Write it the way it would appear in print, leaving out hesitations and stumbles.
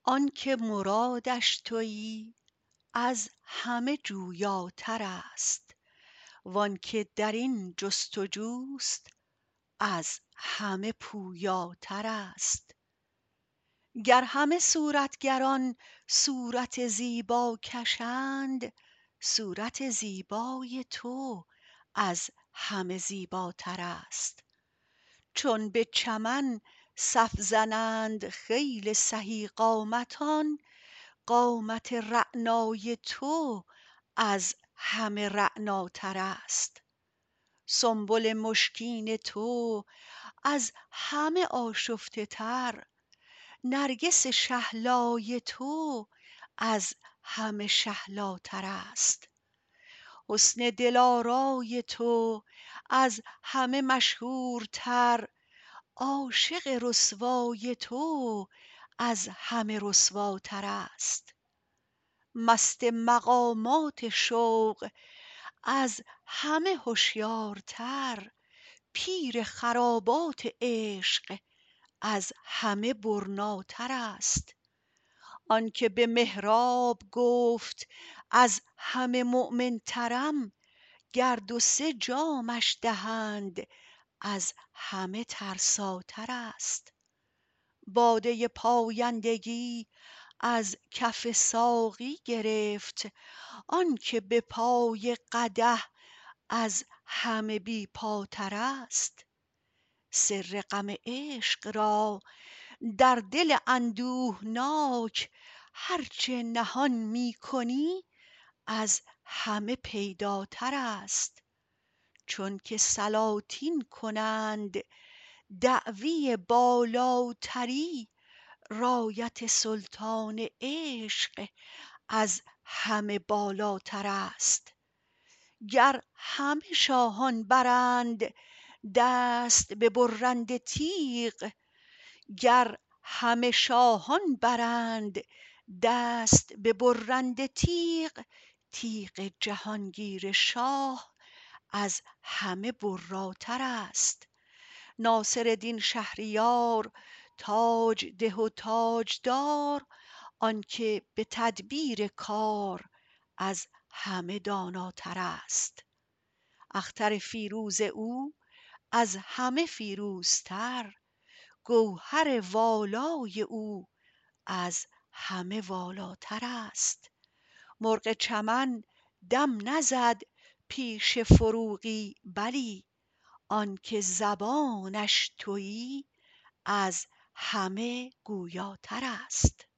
آن که مرادش تویی از همه جویاتر است، وان که در این جست و جوست از همه پویاتر است. گر همه صورتگران صورت زیبا کشند، صورت زیبای تو از همه زیباتر است. چون به چمن صف زنند خیل سهی قامتان، قامت رعنای تو از همه رعناتر است. سنبل مشکین تو از همه آشفته تر، نرگس شهلای تو از همه شهلاتر است. حسن دلارای تو از همه مشهورتر، عاشق رسوای تو از همه رسواتر است. مست مقامات شوق از همه هشیارتر، پیر خرابات عشق از همه برناتر است. آن که به محراب گفت از همه مؤمن ترم، گر دو سه جامش دهند از همه ترساتر است. باده پایندگی از کف ساقی گرفت، آن که به پای قدح از همه بی پاتر است. سر غم عشق را در دل اندوهناک، هر چه نهان می کنی از همه پیداتر است. چون که سلاطین کنند دعوی بالاتری، رایت سلطان عشق از همه بالاتر است. گر همه شاهان برند دست به برنده تیغ، گر همه شاهان برند دست به برنده تیغ، تیغ جهانگیر شاه از همه براتر است. ناصرالدین شهریار تاج ده و تاجدار، آن که به تدبیر کار از همه داناتر است. اختر فیروز او از همه فیروزتر، گوهر والای او از همه والاتر است. مرغ چمن دم نزد پیش فروغی، بلی آن که زبانش تویی از همه گویاتر است.